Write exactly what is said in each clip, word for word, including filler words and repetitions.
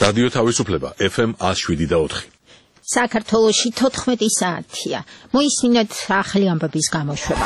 რადიო თავისუფლება ეფ ემ one oh seven point four. საქართველოში თოთხმეტი საათია. მოისმინეთ ახალი ამბების გამოშვება.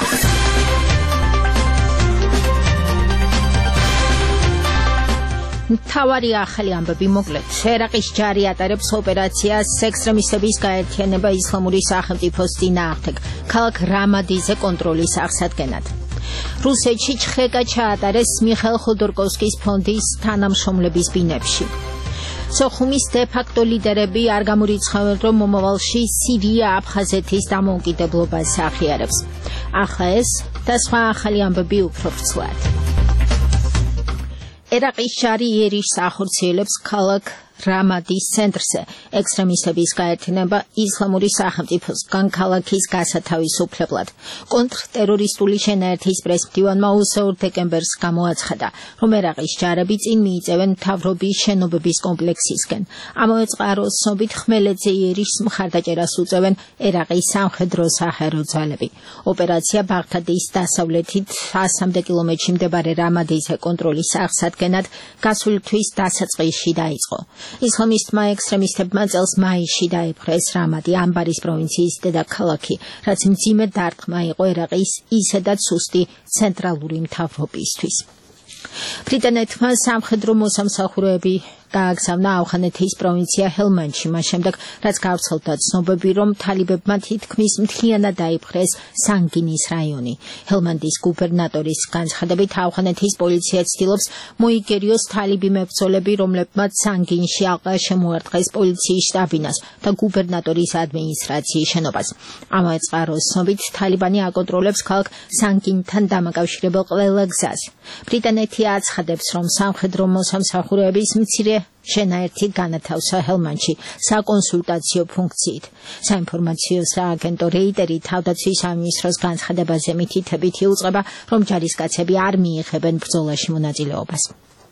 მთავარი ახალი ამბები მოკლედ. ერაყის ჯარი ატარებს ოპერაციას ექსტრემისტების გაერთიანება ისლამური სახელმწიფოს წინააღმდეგ, ქალაქ რამადიზე კონტროლის აღსადგენად. რუსეთში ჩხრეკა ჩაატარეს მიხეილ ხოდორკოვსკის ფონდის თანამშრომლების ბინებში. სოხუმის დე-ფაქტო ლიდერები არ გამორიცხავენ, რომ მომავალში სირია აფხაზეთის დამოუკიდებლობას აღიარებს. ახლა ეს და სხვა ახალი ამბები უფრო ვრცლად. ერაყის ჯარი იერიშს ახორციელებს ქალაქ რამადის ცენტრზე. ექსტრემისტების გაერთიანება ისლამური სახელმწიფოსგან ქალაქის გასათავისუფლებლად. კონტრტერორისტული შენაერთის პრესმდივანმა ოცდაორ დეკემბერს გამოაცხადა, რომ ერაყის ჯარები წინ მიიწევენ მთავრობის შენობების კომპლექსისკენ. ამავე წყაროს ცნობით ხმელეთზე იერიშს მხარდაჭერას უწევენ ერაყის სამხედრო საჰაერო ძალები. ოპერაცია ბაღდადის დასავლეთით ასამდე კილომეტრში მდებარე რამადიზე კონტროლის აღსადგენად გასული თვის დასაწყისში დაიწყო. ისლამისტმა ექსტრემისტებმა წელს მაისში დაიპყრეს რამადი, ამბარის პროვინციის დედაქალაქი, რაც მძიმე დარტყმა იყო ერაყის ისედაც სუსტი ცენტრალური მთავრობისთვის. ბრიტანეთმა სამხედრო მოსამსახურეები გააგზავნა ავღანეთის პროვინცია ჰელმანდში, მას შემდეგ, რაც გავრცელდა ცნობები, რომ თალიბებმა თითქმის მთლიანად დაიპყრეს სანგინის რაიონი. ჰელმანდის გუბერნატორის განცხადებით, ავღანეთის პოლიცია ცდილობს მოიგერიოს თალიბი მებრძოლები, რომლებმაც სანგინში ალყა შემოარტყეს პოლიციის შტაბინას და გუბერნატორის ადმინისტრაციის შენობას. ამავე წყაროს ცნობით, თალიბანი აკონტროლებს ქალაქ სანგინთან დამაკავშირებელ ყველა გზას. ბრიტანეთი აცხადებს, რომ სამხედრო მოსამსახურეების მცირე შენაერთი განათავსა ჰელმანდში საკონსულტაციო ფუნქციით. საინფორმაციო სააგენტო რეიტერი თავდაცვის სამინისტროს განცხადებაზე მითითებით იუწყება, რომ ჯარისკაცები არ მიიღებენ ბრძოლაში მონაწილეობას.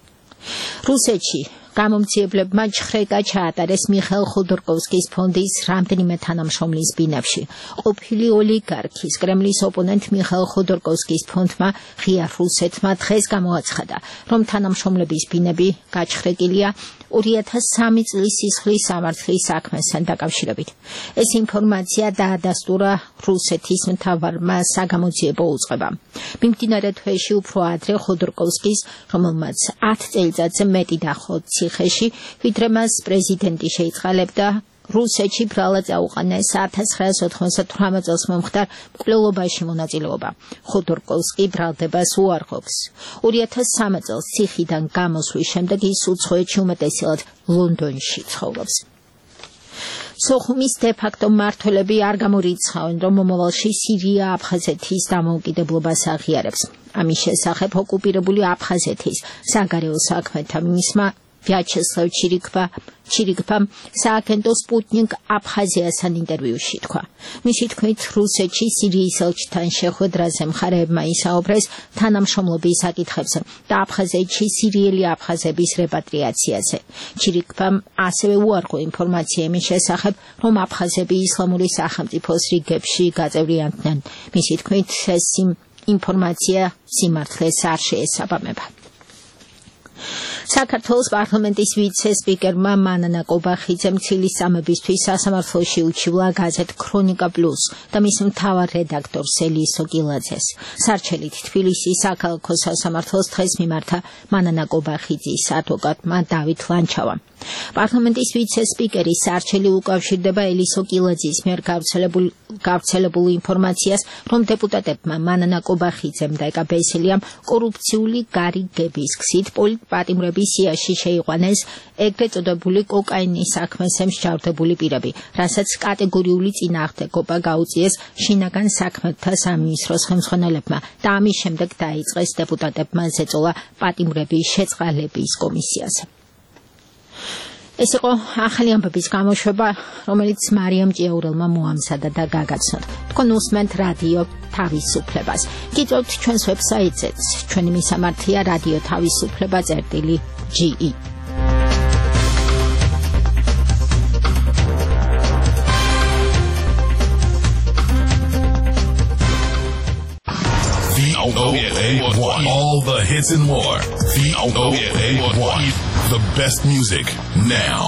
რუსეთში გამომცემლებმა ჩხრეკა ჩაატარეს მიხეილ ხოდორკოვსკის ფონდის რამდენიმე თანამშრომლის ბინებში. ყოფილი ოლიგარქის კრემლის ოპონენტ მიხეილ ხოდორკოვსკის ფონდმა ღია რუსეთმა დღეს გამოაცხადა, რომ თანამშრომლების ბინები გაჩხრეკილია ორი ათას სამი წლის სისხლის სამართლის საქმესთან დაკავშირებით. ეს ინფორმაცია დაადასტურა რუსეთის მთავარმა საგამოძიებო უწყებამ. მიმდინარე თვეში უფრო ადრე ხოდორკოვსკის, რომელმაც ათ წელიწადზე მეტი დახო ციხეში, ვიდრე მას პრეზიდენტი შეიწყალებდა, რუსეთში ბრალად წაუყენეს ათას ცხრაას ოთხმოცდათვრამეტ წელს მომხდარ მკვლელობაში მონაწილეობა. ხოდორკოვსკი ბრალდებას უარყოფს. ორი ათას სამი წელს ციხიდან გამოსვლის შემდეგ ის უცხოეთში უმეტესად ლონდონში ცხოვრობს. სოხუმის დე-ფაქტო მმართველები არ გამორიცხავენ, რომ მომავალში სირია აფხაზეთის დამოუკიდებლობას აღიარებს. ამის შესახებ ოკუპირებული აფხაზეთის საგარეო საქმეთა მინისტრმა ვიაჩესლავ ჩირიგბამ სააგენტო სპუტნიკ აფხაზიასთან ინტერვიუში თქვა. მისი თქმით, რუსეთში სირიის ელჩთან შეხვედრაზე მხარეებმა ისაუბრეს თანამშრომლობის საკითხებზე და აფხაზეთში სირიელი აფხაზების რეპატრიაციაზე. ჩირიგბამ ასევე უარყო ინფორმაცია იმის შესახებ, რომ აფხაზები ისლამური სახელმწიფოს რიგებში გაწევრიანდნენ. მისი თქმით, ეს ინფორმაცია სიმართლეს არ შეესაბამება. საქართველოს პარლამენტის ვიცე-სპიკერმა მანანა კობახიძემ ცილის წამებისთვის სასამართლოში უჩივლა გაზეთ ქრონიკა პლუს და მის მთავარ რედაქტორს ელისო კილაძეს. სარჩელით თბილისის საქალაქო სასამართლოს დღეს მიმართა მანანა კობახიძის ადვოკატმა დავით ლანჩავამ. პარლამენტის ვიცე-სპიკერის სარჩელი უკავშირდება ელისო კილაძის მიერ გავრცელებულ ინფორმაციას, რომ დეპუტატებმა მანანა კობახიძემ და ეკა ბესელიამ კორუფციული გარიგების გზით პოლიტპატიმრების სიაში შეიყვანეს ეგრეთ წოდებული კოკაინის საქმესთან მსჯავრდებული პირები, რასაც კატეგორიული წინააღმდეგობა გაუწიეს შინაგან საქმეთა სამინისტროს ხელმძღვანელებმა და ამის შემდეგ დაიწყეს დეპუტატებმა ზეწოლა პატიმრების შეწყალების კომისიაზე. ეს იყო ახალი ამბების გამოშვება, რომელიც მარიამ ჭიაურელმა მოამზადა და გაგაცნოთ. თქვენ უსმენთ რადიო თავისუფლებას. გიწევთ ჩვენს ვებსაიტზეც. ჩვენი მისამართია რადიო თავისუფლება წერტილი ჯი ი. V O A one. All the hits and more. V O A one. The best music now.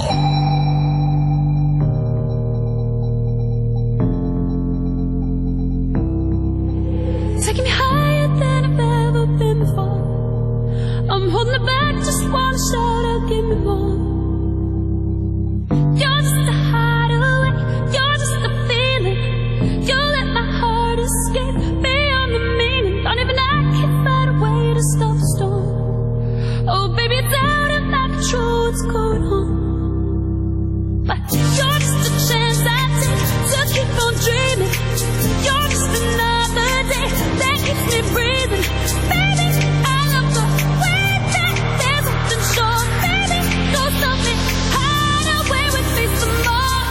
Taking me higher than I've ever been before. I'm holding it back, just wanna shout out, give me more. You're just a hideaway, you're just a feeling. You let my heart escape beyond the meaning. Don't even I can find a way to stop the storm. Oh baby, it's out of my control what's going on. But you're just a chance I take to keep on dreaming. You're just another day that keeps me breathing. Baby, I love the way that there's nothing short. Baby, go stop me, hide away with me some more.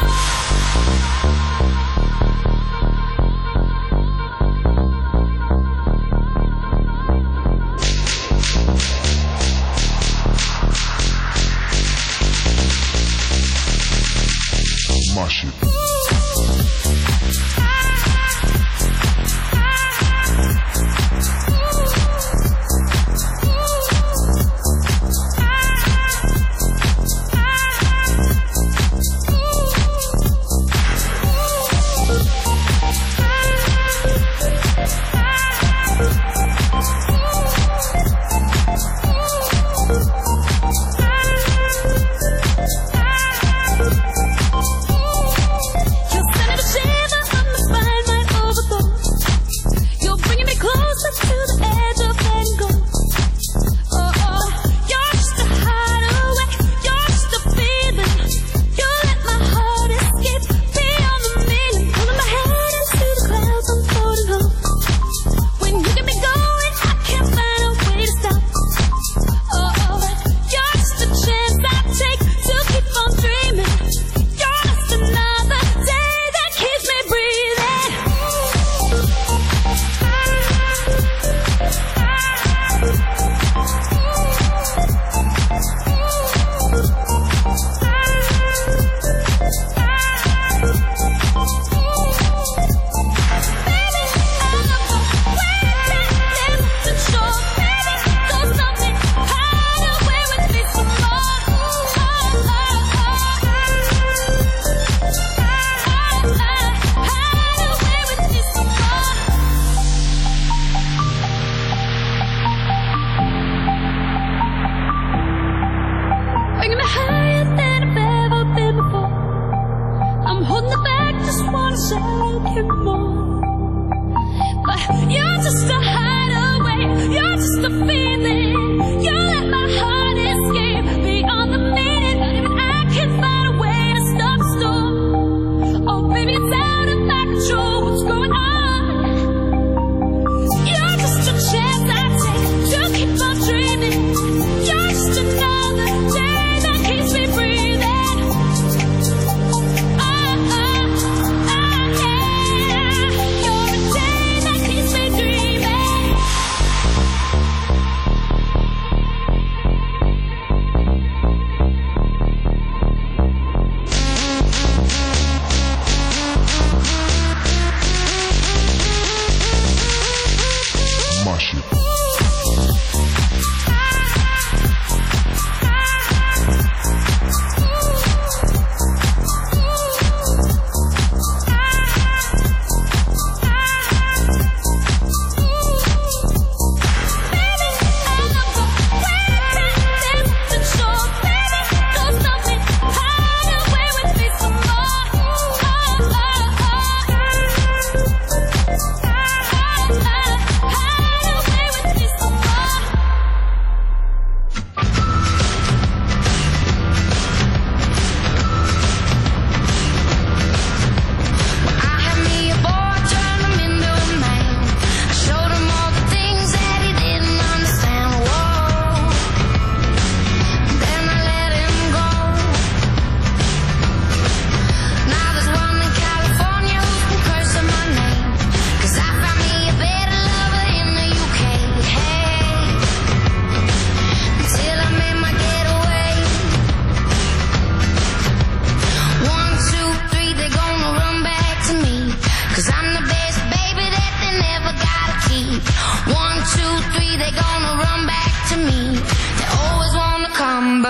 My shit.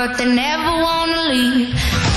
but they never wanna leave.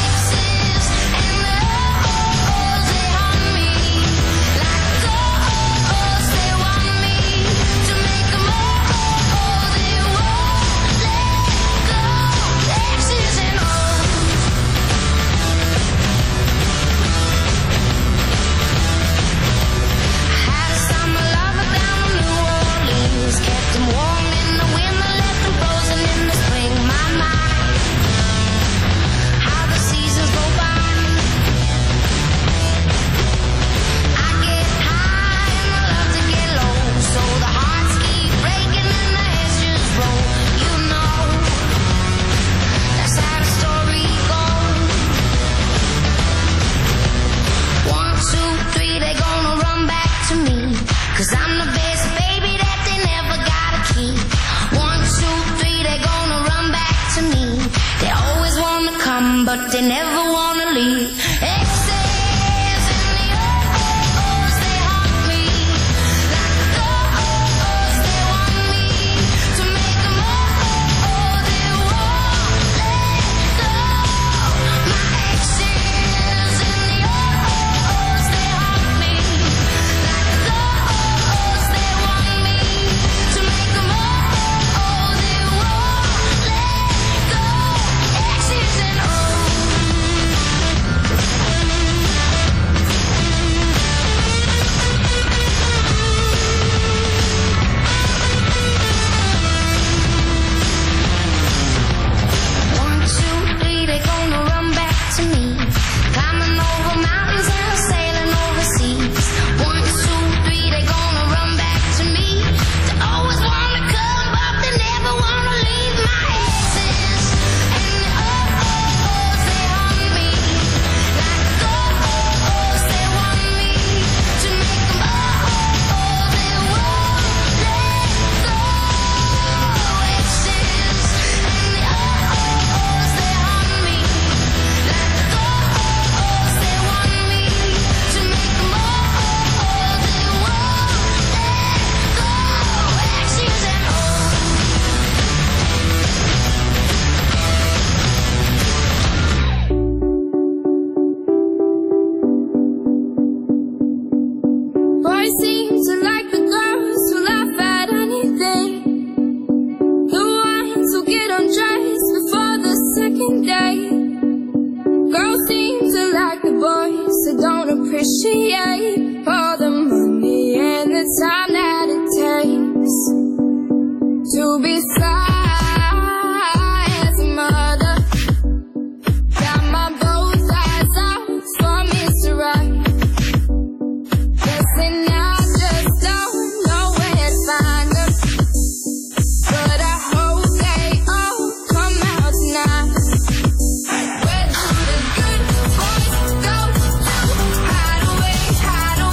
Cause I'm the best baby that they never gotta keep. One, two, three, they gonna run back to me. They always wanna come, but they never wanna leave. Exes and the oh-ohs, they haunt me. Like the oh-ohs, they want me to make them oh-oh, they won't let go. My exes and the oh-ohs, they haunt me. Like the appreciate all the money and the time that it takes to be sly as a mother. Got my both eyes out for Mister Right. Guessing I just don't know where to find them, but I hope they all come out tonight. Where do the good boys go? Hide away, hide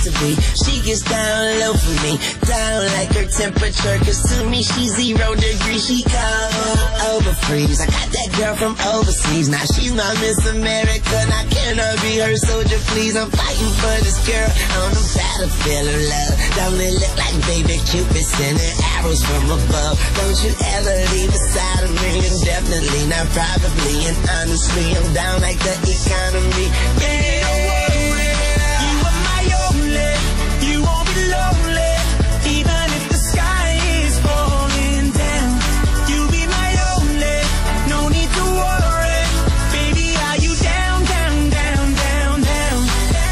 to be. She gets down low for me, down like her temperature, cause to me she's zero degrees. She cold over freeze. I got that girl from overseas, now she's my Miss America. Now can I be her soldier, please? I'm fighting for this girl on the battlefield of love. Don't it look like baby Cupid sending arrows from above? Don't you ever leave aside of me, and definitely not probably, and honestly I'm down like the economy. Yeah, don't worry, you are my only, you won't be lonely, even if the sky is falling down. You be my only, no need to worry, baby, are you down, down, down, down, down?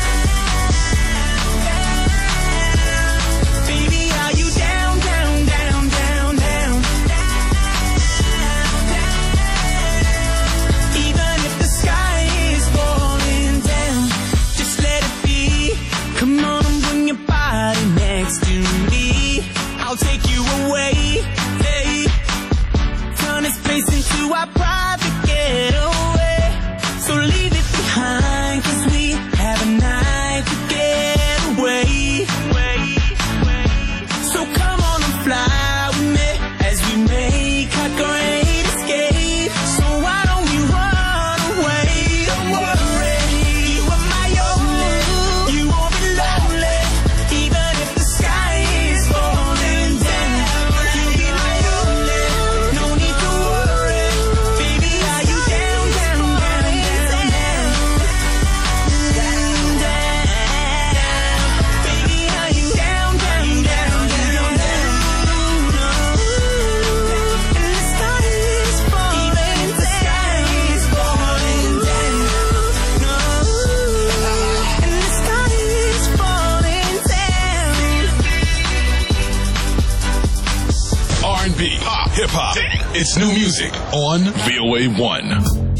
Baby, are you down, down, down, down, down? Even if the sky is falling down, just let it be. Come on and bring your body next to me. I'll take you away, hey. Turn this place into our private getaway. So leave it behind, cause we have a night to get away. So come on and fly with me as we make our great escape. So why don't we run away? Don't worry, you are my only, you won't be lonely, even if the sky is falling down. You'll be my only, no need to worry, baby, are you down, down, down, down, down, down, down, baby, are you down, down, down, down, down? And the sky is falling, even if the sky is falling down. No, and the sky is falling down. R and B, pop, hip hop. It's new music on V O A one.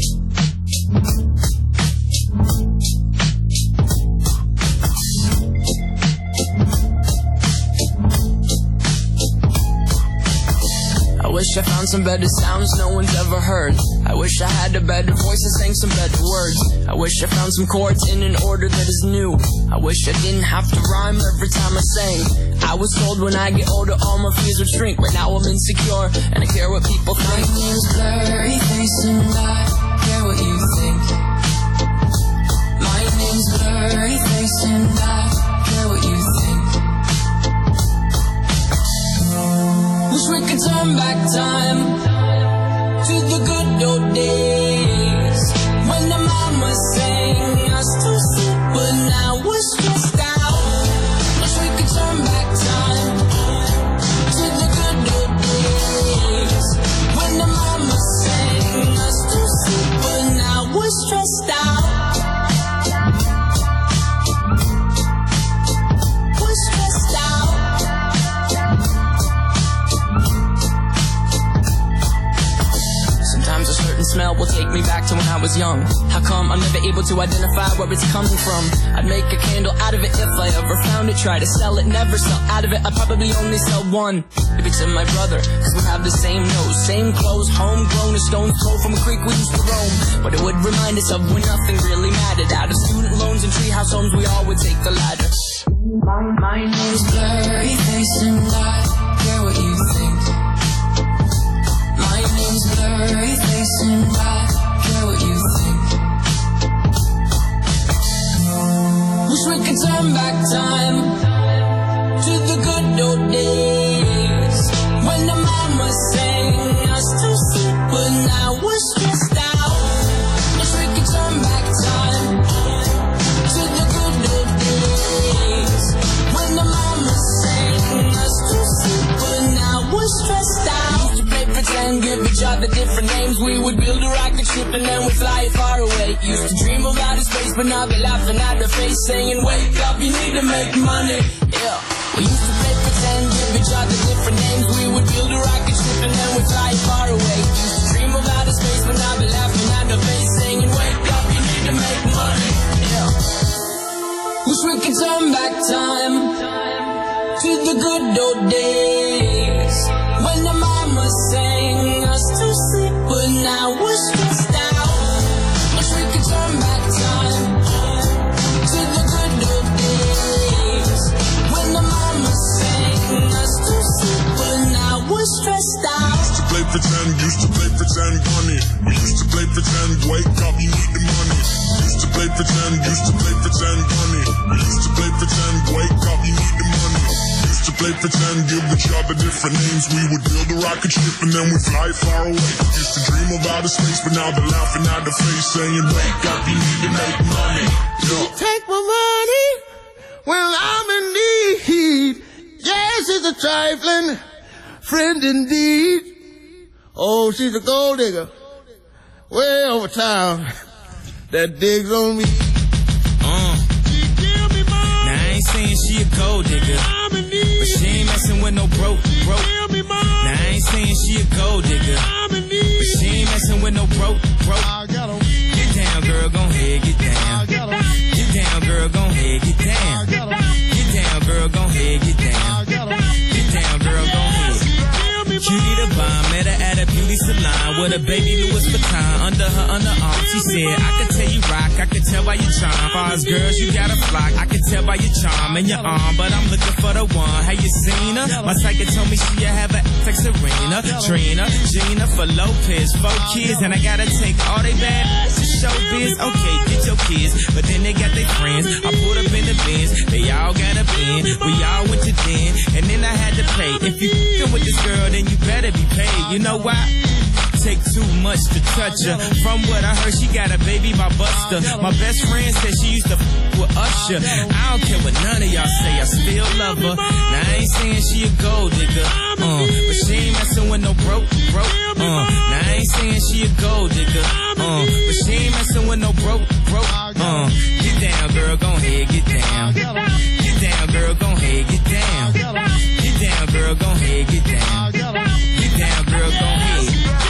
I wish I found some better sounds no one's ever heard. I wish I had a better voice and sang some better words. I wish I found some chords in an order that is new. I wish I didn't have to rhyme every time I sang. I was told when I get older all my fears would shrink, but now I'm insecure and I care what people think. My name's Blurry Face and I care what you think. My name's Blurry Face and I care what you think. Wish we could turn back time to the good old days when the mama sang us to sleep, but now we're stressed out. Wish we could turn back time to the good old days when the mama sang us to sleep, but now we're stressed out. We're stressed out. Sometimes a certain smell will take me back to when I was young. How come I'm never able to identify where it's coming from? I'd make a candle out of it if I ever found it. Try to sell it, never sell out of it. I'd probably only sell one. If it's in my brother, cause we have the same nose, same clothes, homegrown, a stone's throw from a creek we used to roam. But it would remind us of when nothing really mattered. Out of student loans and treehouse homes, we all would take the ladder. My, my name's Blurry Face and I care what you think. My name's Blurry Face and I care what you think. Wish we could turn back time to the good old days when the mama sang us to sleep, but now we're stressed out. Wish we could turn back time to the good old days when the mama sang us to sleep, but now we're stressed out. Used to play pretend, give each other different names. We would build a rocket ship and then we'd fly it far away. Used to dream of outer space, but now they're laughing at the face, saying, wake up, you need to make money. Yeah. We used to play pretend, give each other different names. We would build a rocket ship and then we'd fly it far away. Used to dream of outer space, but now they're laughing at the face, saying, wake up, you need to make money. Yeah. Wish we could turn back time to the good old days when the mama sang us to sleep, but now we're stressed out. Wish we could turn back time to the good old days pretend, wake up, you need the money. Used to play pretend, used to play pretend, money. Used to play pretend, wake up, you need the money. Used to play pretend, give each other different names. We would build a rocket ship and then we fly far away. Used to dream of outer space, but now they're laughing at the face, saying, wake up, you need to make money. Yo. Take my money when I'm in need. Yes, it's a trifling friend indeed. Oh, she's a gold digger way over town that digs on me. Uh. Now I ain't saying she a gold digger, but she ain't messing with no broke, broke. Now I ain't saying she a gold digger, but she ain't messing with no broke, broke. Get down, girl, gon' head, get down. Get down, girl, gon' head, get down. Get down, girl, gon' head, get down. Get down, girl, gon' head. Cutie the bomb, met her at a beauty salon with a baby Louis Vuitton under her underarm. She said, I could tell you rock, I could tell by your charm. Far as girls, you got a flock, I could tell by your charm and your arm, but I'm looking for the one. Have you seen her? My psychic told me she have a like Serena, Trina, Gina for Lopez, four kids, and I gotta take all they bad to showbiz. Okay, get your kids, but then they got their friends. I pulled up in the Benz, they all got a bin. We all went to den, and then I had to pay. If you f***ing with this girl, then you better be paid. You know why? Take too much to touch her. From what I heard, she got a baby by Buster. My best friend said she used to f*** with Usher. I don't care what none of y'all say, I still love her. Now I ain't saying she a gold digger, uh, but she ain't messing with no broke, broke. Uh, now I ain't saying she a gold digger, uh, but she ain't messing with no broke, broke. Uh, get down, girl, gon' head, get down. Get down, girl, gon' head, get down. Get down, girl, gon' head, get down. Get down, girl, gon' head.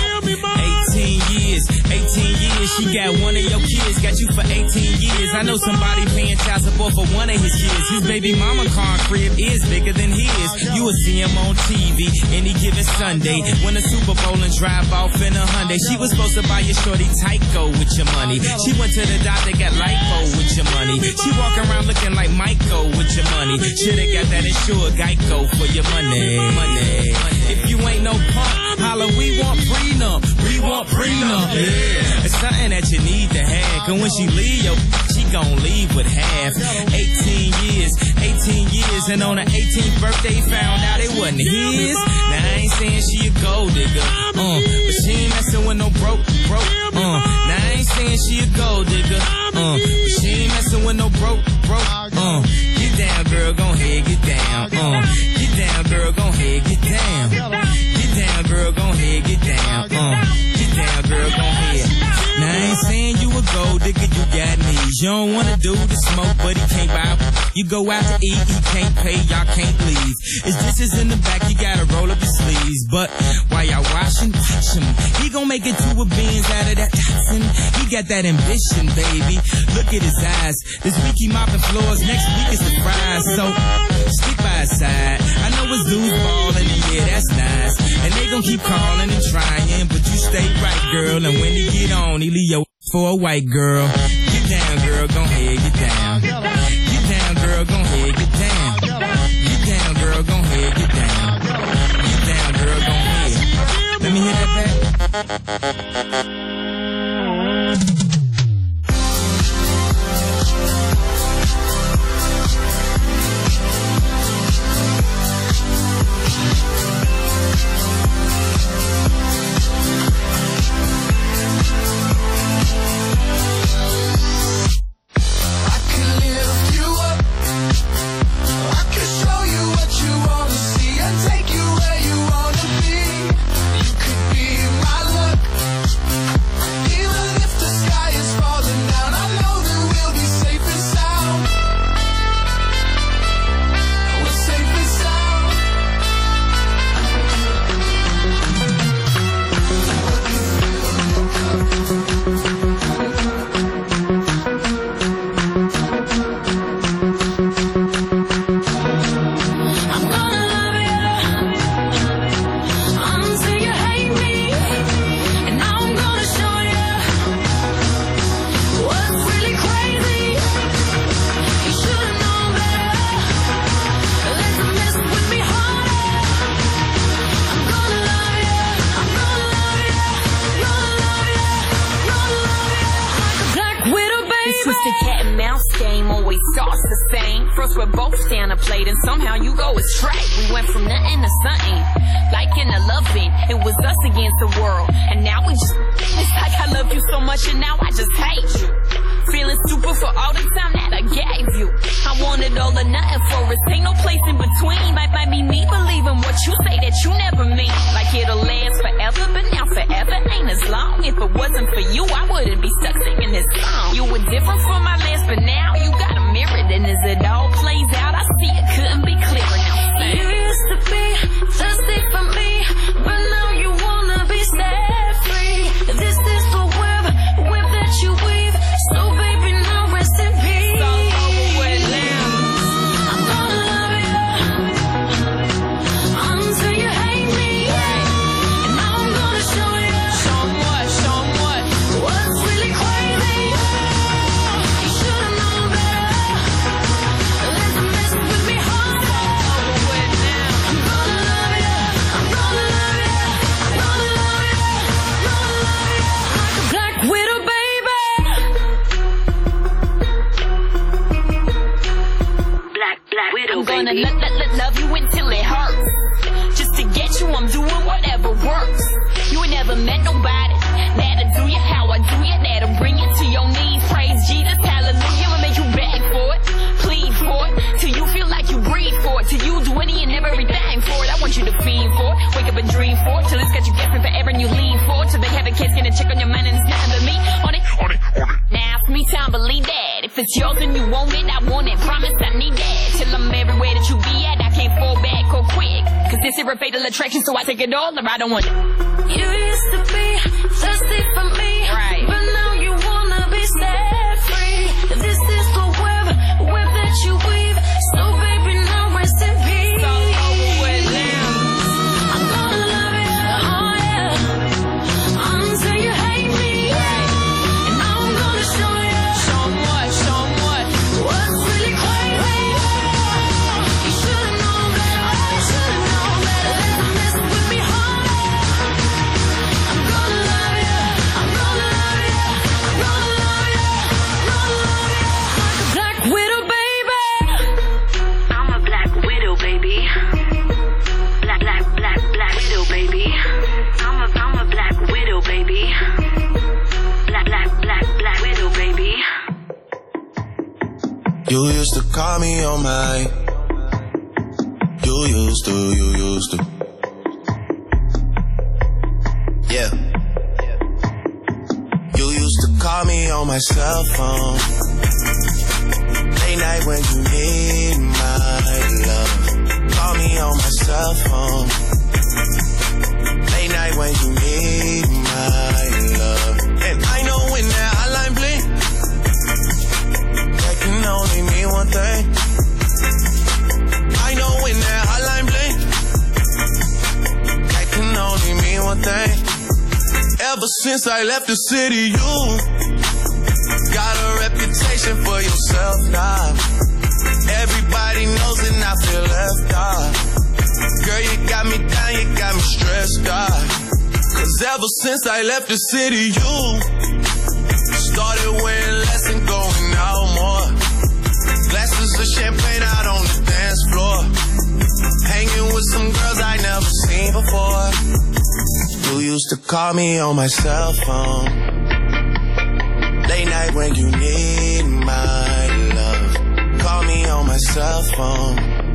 eighteen years, eighteen years, she got one of your kids, got you for eighteen years. I know somebody paying child support for one of his kids. His baby mama car crib is bigger than his. You will see him on T V any given Sunday. Win a Super Bowl and drive off in a Hyundai. She was supposed to buy your shorty Tyco with your money. She went to the doctor, got lipo with your money. She walk around looking like Michael with your money. Shoulda got that insured Geico for your money. Money. If you ain't no punk, holla, we want prenup. We want prenup. Yeah. It's something that you need to have. Cause when she leave, yo, she gon' leave with half. eighteen years, eighteen years, and on her eighteenth birthday, found out it wasn't his. Now I ain't saying she a gold digger, uh, but she ain't messing with no broke, broke. Uh, now I ain't saying she a gold digger, uh, but she ain't messing with no broke, broke. Uh, get down, girl, gon' head, get down. Uh, get down, girl, gon' head, get down. Get down, girl, gon' head, get down. Uh, get down, girl, gon' head. Now I ain't saying you a gold digger, you got knees. You don't wanna do the smoke, but he can't buy. You go out to eat, he can't pay, y'all can't leave. His dishes in the back, you gotta roll up your sleeves. But while y'all washing, watch him. He gon' make it to a beans out of that toxin. He got that ambition, baby. Look at his eyes. This week he mopping floors, next week is the fries. So stick by his side. I know his dudes ballin', and yeah, that's nice. And they gon' keep calling and trying, but you stay right, girl. And when he get on, he leave your for a white girl. Get down, girl, gon' head, get down. Get down, girl, gon' head, get down. Get down, girl, gon' head, get down. Get down, girl, gon' head. Let me hear that back. Take you where you wanna be. You could be my luck. Twisted cat and mouse game always starts the same. First we're both down a plate and somehow you go astray. We went from nothing to something, like in a loving. It was us against the world, and now we just, it's like I love you so much and now I just hate you. Feeling stupid for all the time that I gave you. I wanted all or nothing for us, ain't no place in between. Might, might be me believing what you say that you never mean. Like it'll last forever, but now forever ain't as long. If it wasn't for you, I wouldn't be stuck singing this song. You were different from my last, but now you got a mirror. Then as it all plays out, I see it couldn't be clearer now. You used to be thirsty for me, but now you wanna be set free. This is the web, web that you weave. So baby, now rest in peace. It's all over with now. I'm gonna love you until you hate me. And now I'm gonna show you. Show 'em what, show 'em what. What's really crazy? You should've known better. Let's mess with me harder. Over with now. I'm gonna love you. I'm gonna love you. I'm gonna love you. I'm gonna love you like a black widow, baby. Black, black widow, I'm gonna lo- lo- lo- love you until it hurts. Just to get you, I'm doing whatever works. You ain't never met nobody that'll do you how I do you, that'll bring you to your knees. Praise Jesus, hallelujah, I'ma make you beg for it, plead for it, till you feel like you breathe for it, till you do any and everything for it. I want you to feed for it, wake up and dream for it, till it's got you guessing forever and you lean for it, till they have a kiss, get a check on your mind and it's nothing but me on it, on it, on it. Now for me time, believe that. If it's yours and you want it, I want it. Promise I need that. Till I'm everywhere that you be at, I can't fall back or quick. Cause this is a fatal attraction, so I take it all or I don't want it. You used to be thirsty for me, Right. but now you wanna be set free. This is the web, web that you weave. So baby, now rest in peace. It's all over with now. I'm gonna love you, oh yeah, until you hate me. And now I'm gonna show you. Show 'em what, show 'em what. What's really crazy? You should've known better. You should've known better. Let's mess with me harder. I'm gonna love you. I'm gonna love you. I'm gonna love you. I'm gonna love you like a black widow, baby. I'm a black widow, baby. Black, black, black, black widow, baby. I'm a, I'm a black widow, baby. Black, black, black, black widow, baby. You used to call me on my. You used to, you used to. Yeah. You used to call me on my cell phone. Late night when you need my love. Call me on my cell phone. Late night when you need my love. And I know when that hotline blink, that can only mean one thing. I know when that hotline blink, that can only mean one thing. Ever since I left the city, you got a reputation for yourself now. Everybody knows and I feel left out. Girl, you got me down, you got me stressed out. Cause ever since I left the city, you started wearing less and going out more. Glasses of champagne out on the dance floor. Hanging with some girls I never seen before. You used to call me on my cell phone. Late night when you need my love. Call me on my cell phone.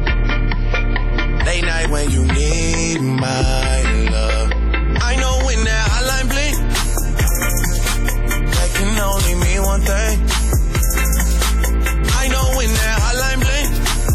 Late night when you need my love. I know when that hotline blink, that can only mean one thing. I know when that hotline blink,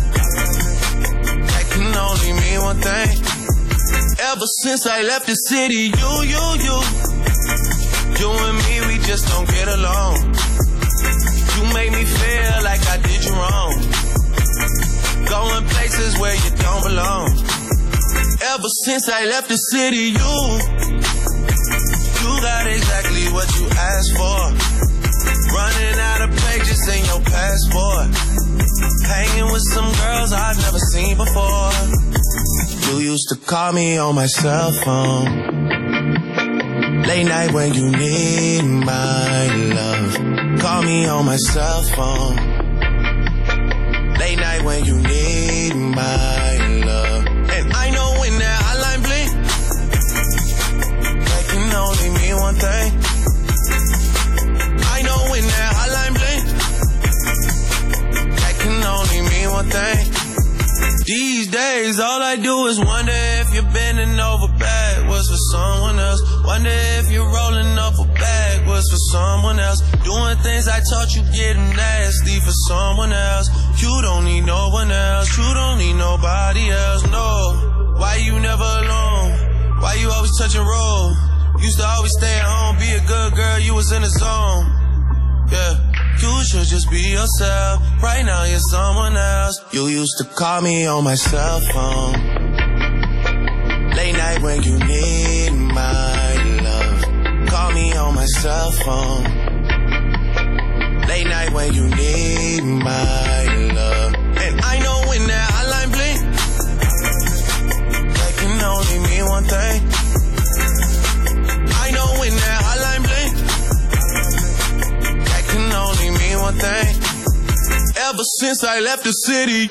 that can only mean one thing. Ever since I left the city, you, you, you, you and me, we just don't get along. You made me feel like I did you wrong. Going places where you don't belong. Ever since I left the city, you, you got exactly what you asked for. Running out of pages in your passport. Hanging with some girls I've never seen before. You used to call me on my cell phone. Late night when you need my love. Call me on my cell phone. Late night when you need my love. And I know when that hotline blink, that can only mean one thing. I know when that hotline blink, that can only mean one thing. These days, all I do is wonder if you're bending over backwards for someone else. Wonder if you're rolling up a backwards for someone else. Doing things I taught you, getting nasty for someone else. You don't need no one else. You don't need nobody else, no. Why you never alone? Why you always touch and roll? Used to always stay at home, be a good girl, you was in the zone. Yeah. You should just be yourself. Right now you're someone else. You used to call me on my cell phone. Late night when you need my love. Call me on my cell phone. Late night when you need my love. And I know when that hotline blink, that can only mean one thing. I know when that hotline blink, can only mean one thing. Ever since I left the city,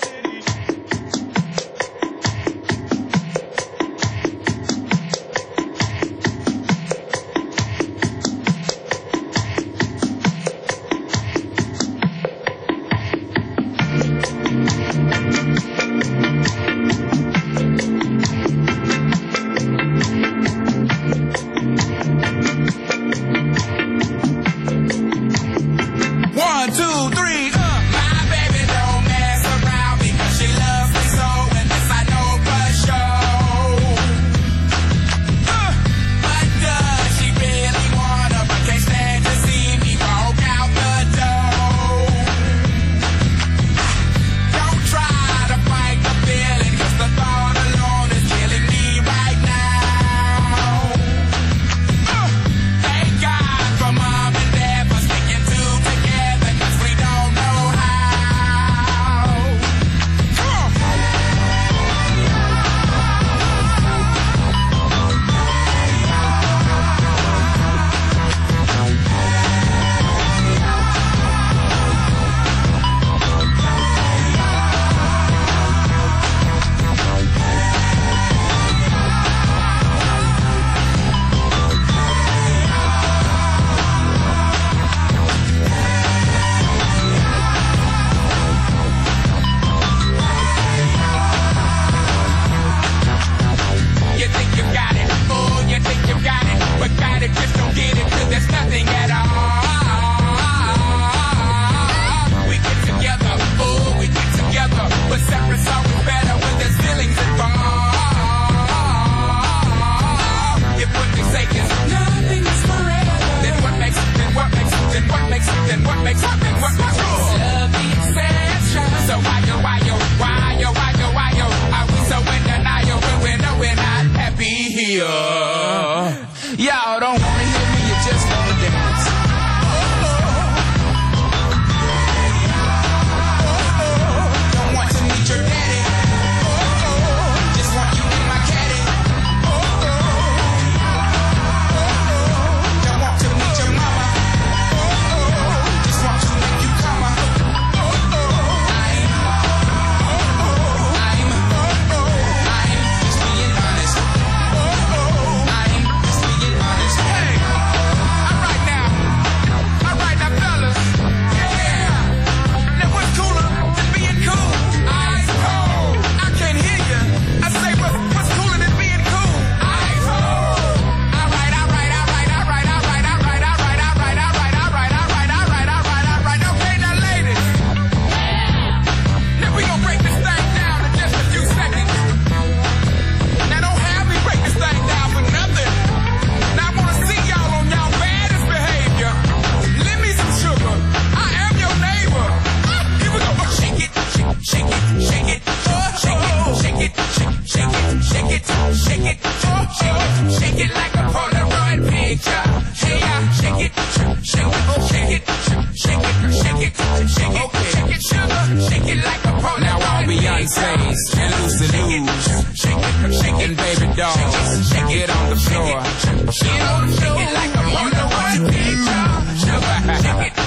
y'all don't wanna hear me, you just wanna dance. Don't want to meet your daddy. Just want you in my caddy. Don't want to meet your mama. Just want to make you come up. I'm, I'm, I'm just being honest. I'm just being honest. Hey, alright now, alright now, fellas. Yeah, now what's cooler than being cool? Ice cold. I can't hear you. I say what's what's cooler than being cool? Ice cold. Alright, alright, alright, alright, alright, alright, alright, alright, alright, alright, alright, alright, alright, alright. Okay, now ladies. Now we gonna break this thing down in just a few seconds. Now don't have me break this thing down for nothing. Now I wanna see y'all on y'all baddest behavior. Lend me some sugar. I am your neighbor. Here we go. Shake it, shake, shake it, shake it, shake it, shake it, shake it, shake it, shake it, shake it, shake it like a Polaroid picture. Hey, yeah, shake it, shake it, shake it, shake it, shake it, shake it, shake it, sugar, shake it like a Polaroid. Now all Beyonce's and Lucy Lou's, shake it, shake it, baby dolls, get on the floor, get on the floor, like a Polaroid picture. Sugar, shake it.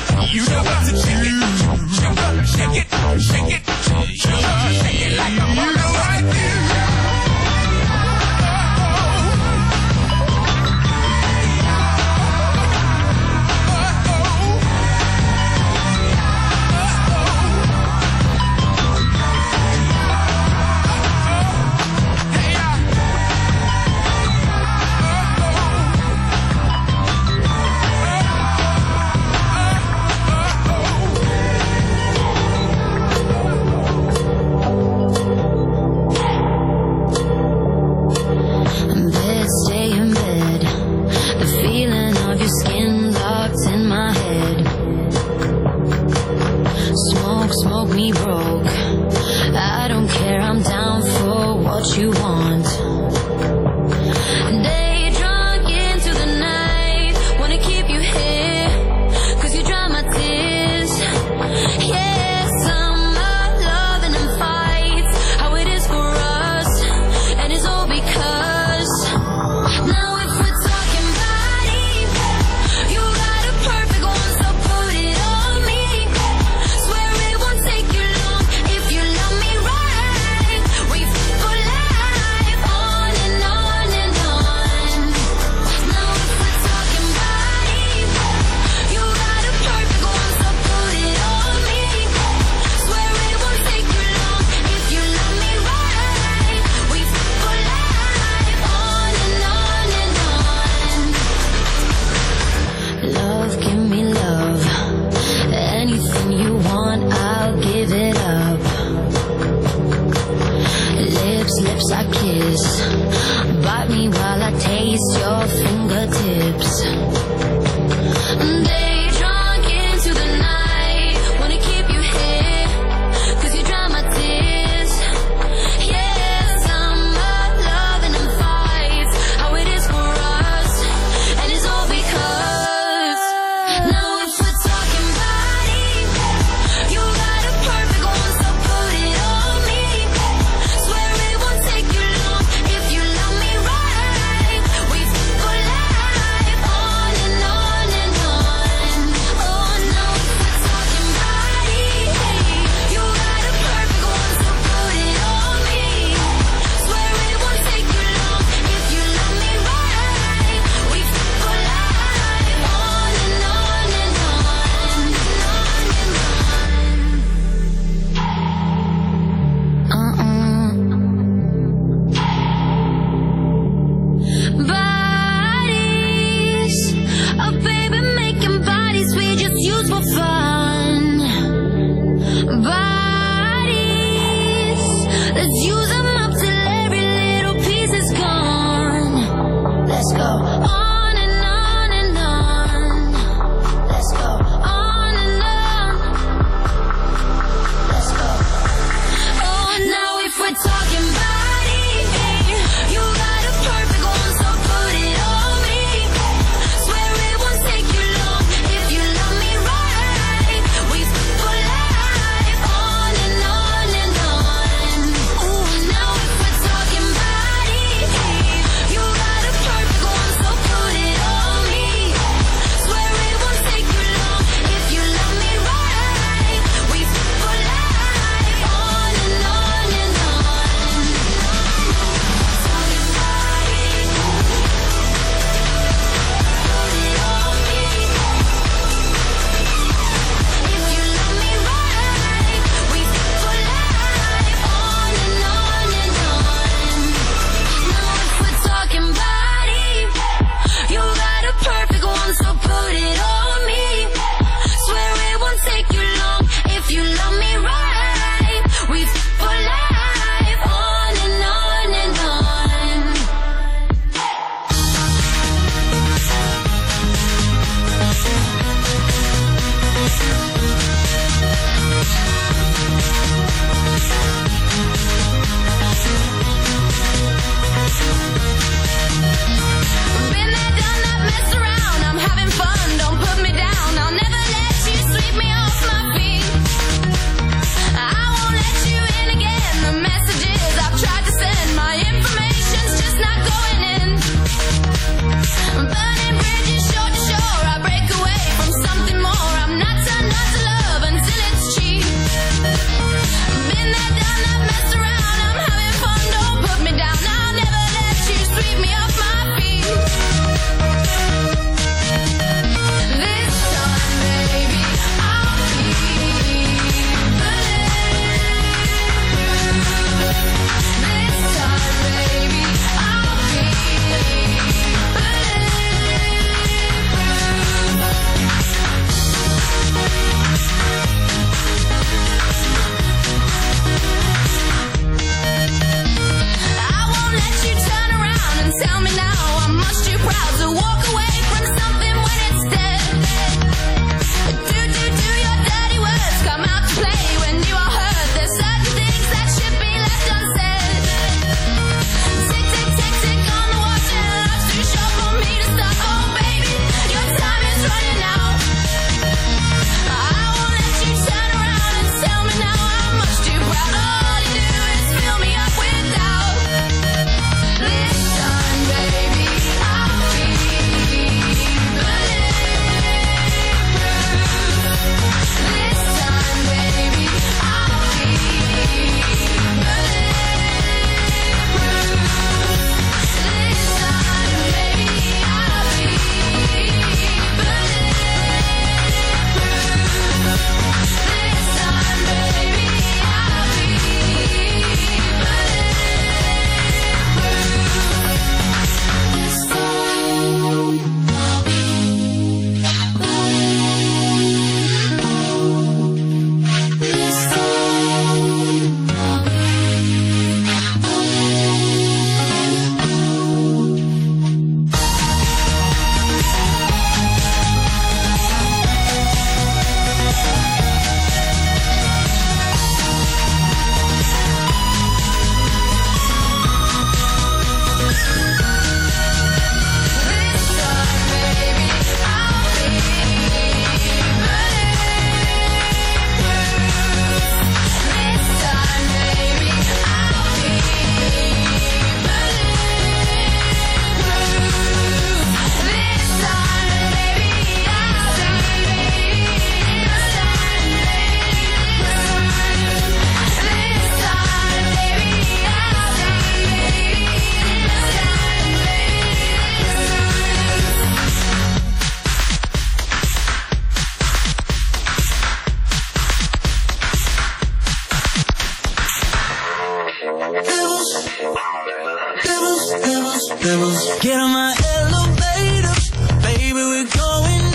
Get on my elevator, baby, we're going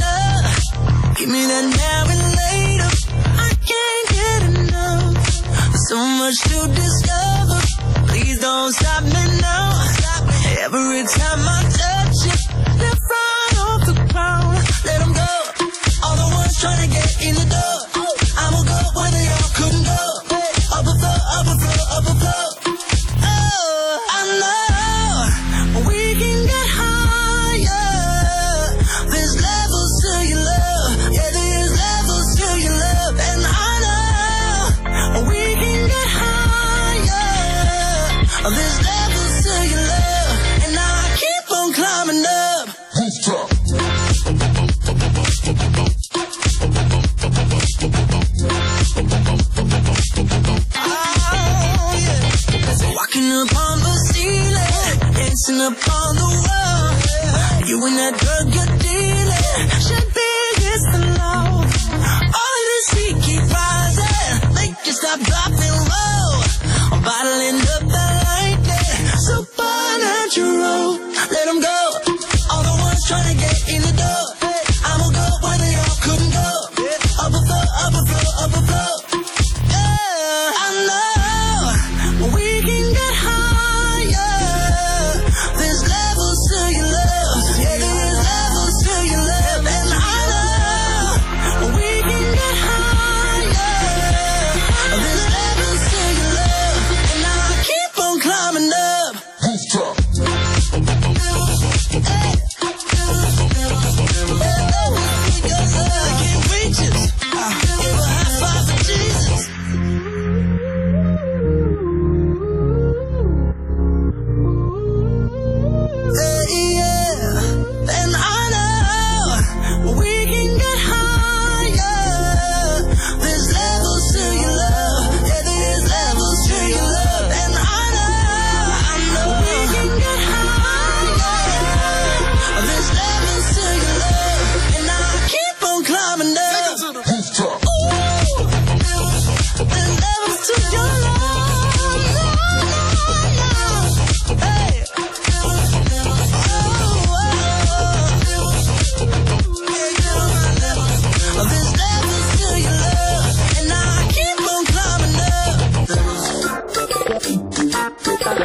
up. Give me that now and later. I can't get enough. So much to discover. Please don't stop me now. Every time I touch you, left right off the ground. Let them go. All the ones trying to get in the door. I will go where they all couldn't go. Up a floor, up a floor, up a floor. Oh, I know we can get higher. There's levels to your love. Yeah, there's levels to your love. And I know we can get higher. There's levels to your love. And I keep on climbing up. Rooftop.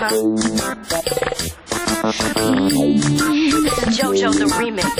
JoJo the remix.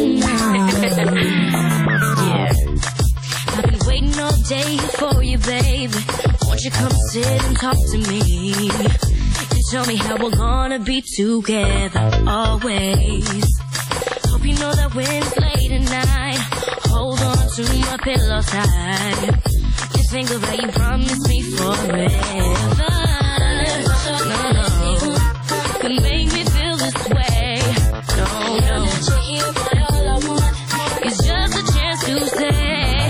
Yeah. I've been waiting all day for you, baby. Won't you come sit and talk to me? You tell me how we're gonna be together always. Hope you know that when it's late at night, hold on to my pillow tight. Just think of how you promised me forever. No, no, could make me feel this way. No, no, but all I want is just a chance to say,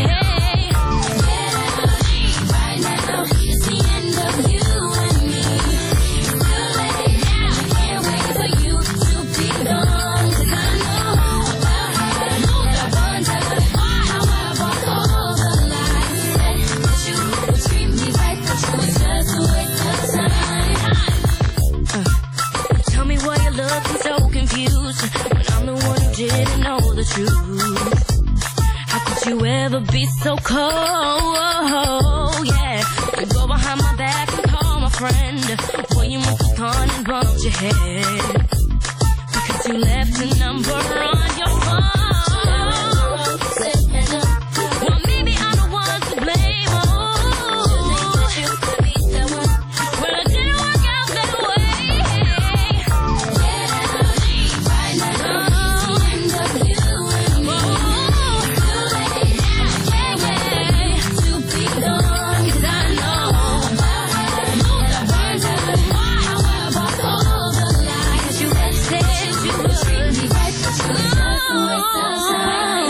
right now it's the end of you and me. It's too late now, I can't wait for you to be gone. 'Cause I know about how I wonder how I walk all the lies. Said that you would treat me right, but you was just a waste of time. Uh, tell me why you're looking so confused when I'm the one who didn't know the truth. How could you ever be so cold? Yeah, you go behind my back and call my friend. Boy, you must have gone and bumped your head because you left a number on your phone. Well, maybe I'm the one to blame. Oh, well, it didn't work out that way. Right now, it's the end of you and me. Too late now, can't wait to be gone. 'Cause I know about how I wonder how I walk all the lies. 'Cause you had said you would treat me right, but you was just a waste of time.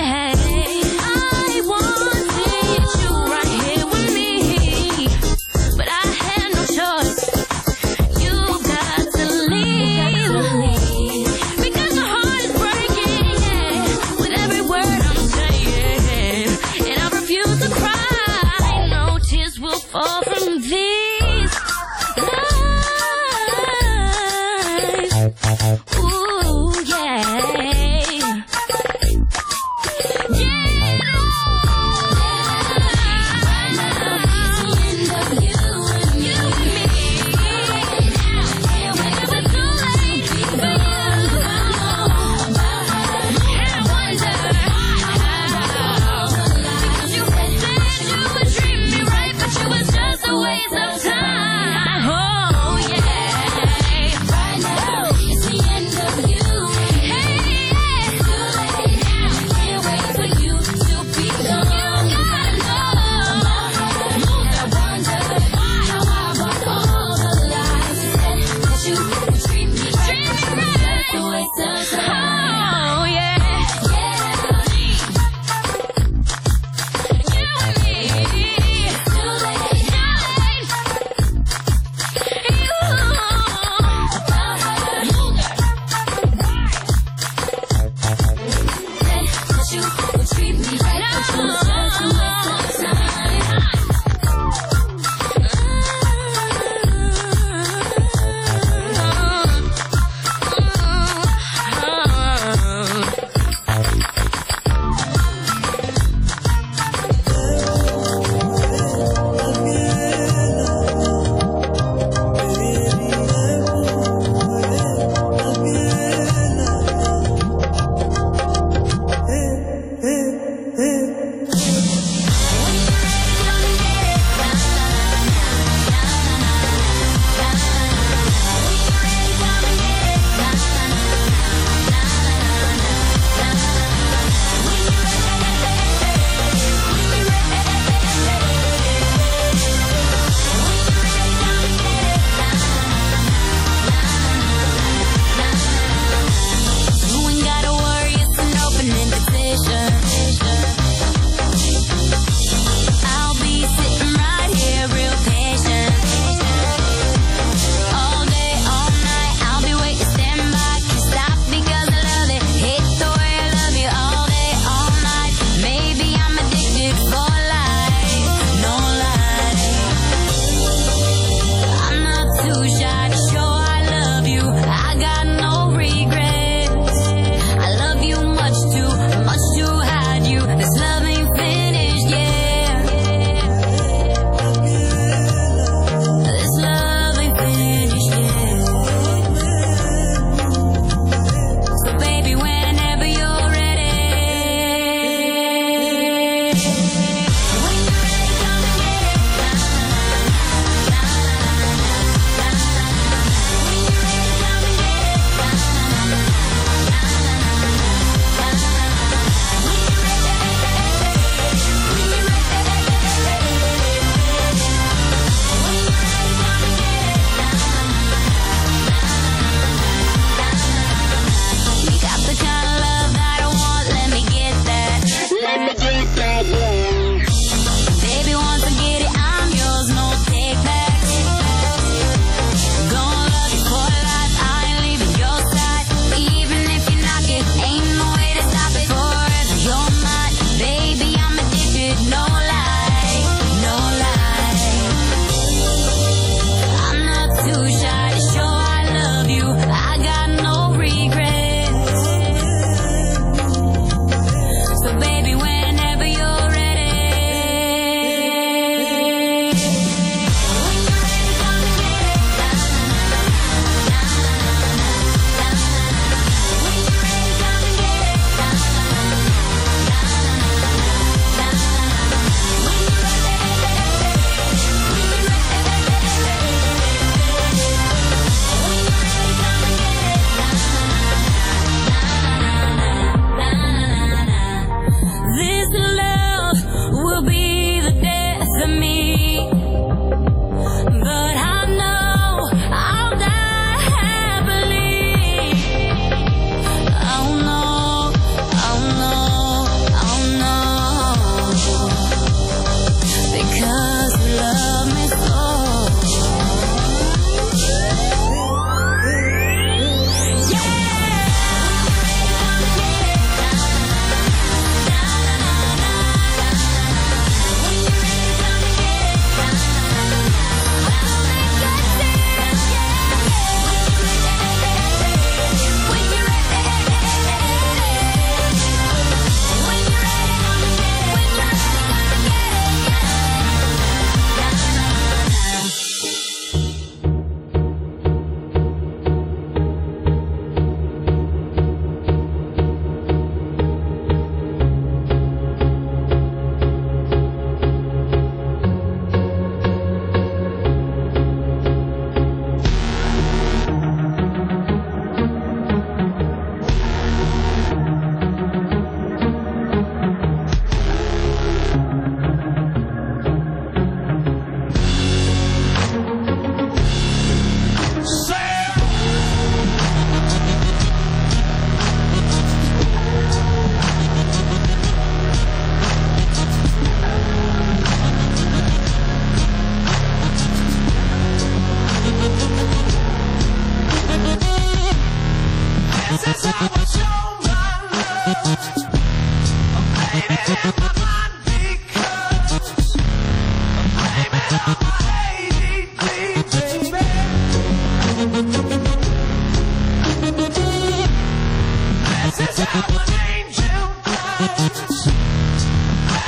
I wanted you right here with me, but I had no choice. You got to leave because my heart is breaking, yeah, with every word I'm saying, and I refuse to cry. No tears will fall from these eyes. Ooh, yeah.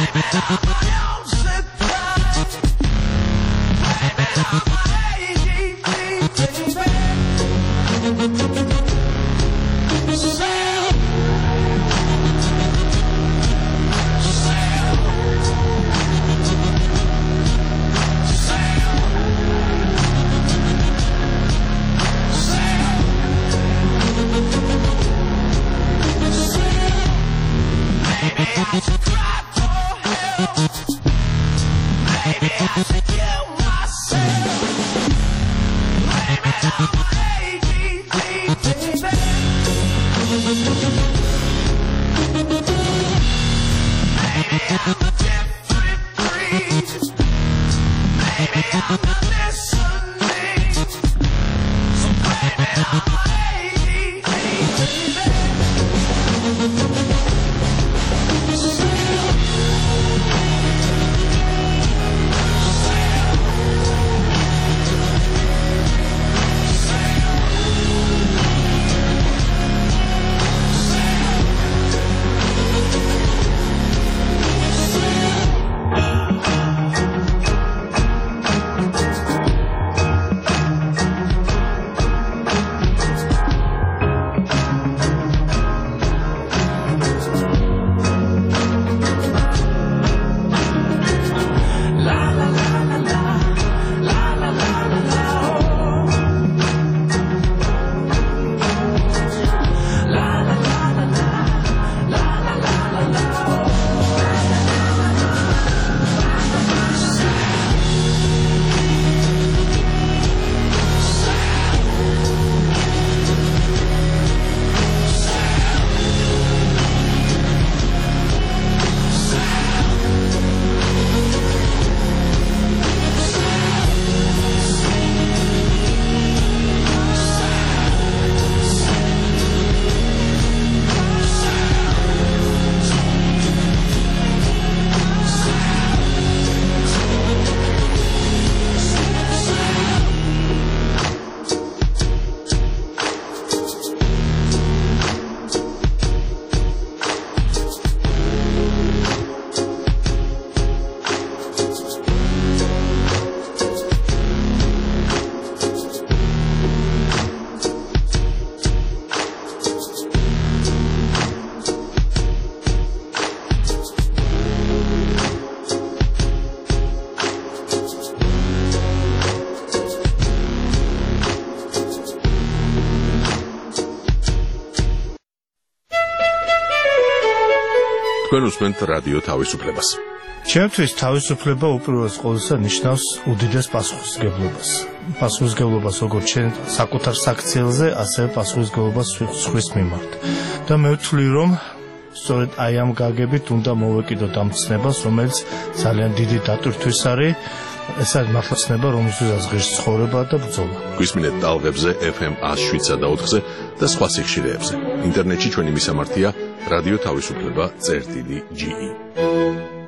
თქვენ უსმენთ რადიო თავისუფლებას. ჩემთვის თავისუფლება უპირველეს ყოვლისა ნიშნავს უდიდეს პასუხისმგებლობას. პასუხისმგებლობას როგორც ჩვენ საკუთარ საქციელზე, ასევე პასუხისმგებლობას სხვის მიმართ. და მე ვთვლი, რომ სწორედ აი ამ გაგებით უნდა მოვეკიდოთ ამ ცნებას, რომელიც ძალიან დიდი დატვირთვის არის. ეს არის მართლა ცნება, რომელსაც ღირს ცხოვრება და ბრძოლა. გვისმინეთ ტალღებზე ეფ ემ one oh seven point four-ზე და სხვა სიხშირეებზე. ინტერნეტში ჩვენი მისამართია რადიო თავისუფლება წერტილი ჯი ი.